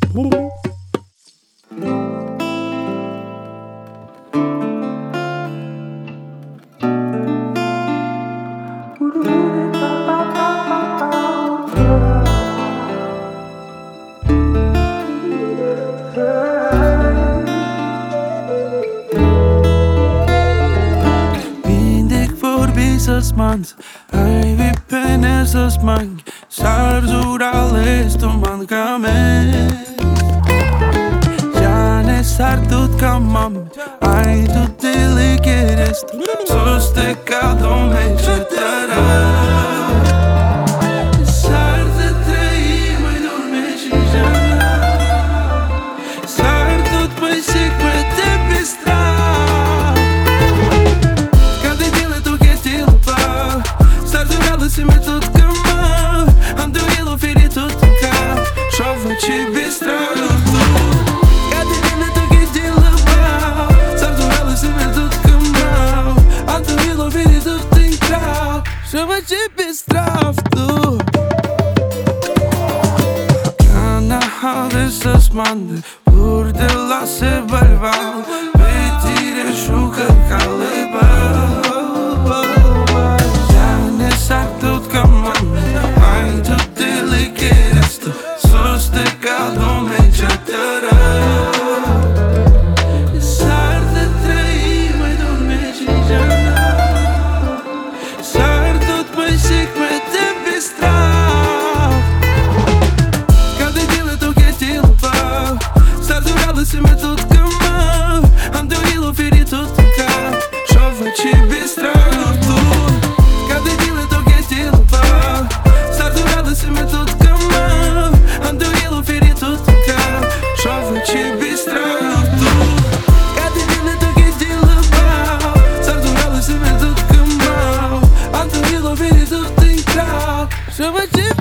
Mans, ai vipenes smagi, sarzurales tu man kā mēs. Ja ne sartut kā mami, ai tu dili quieres, sos te cada meče tará. Sarte trei mai dormești já, sartut mai sic mai te pistra. Se me tot cama, ando el oferi tot ca, șovă ce bestrară tu. Cade din tu che te lăbau, sarturală se me tot cama, ando el oferi tot ca, șovă ce bestrav tu. Cana hade să-ți mande, pur de la se bărbat, pe tine șucă ca lebau. Tot ca mami, ai tu dili quieres tu, sos te cada meče tará. Sarte trei mai dormești já, sartut mai sic mai te bestrav. Cade dile tu che te lăbau, sarturală se me tot cama, ando el oferi tot ca, șovă ce bestrav tu. Cade dile tu che te lăbau, sarturală se me tot cama, ando el oferi tot ca, șovă ce bestrav tu. Cade dile tu che te lăbau, sarturală se me tot cama, ando el oferi tot ca, șovă ce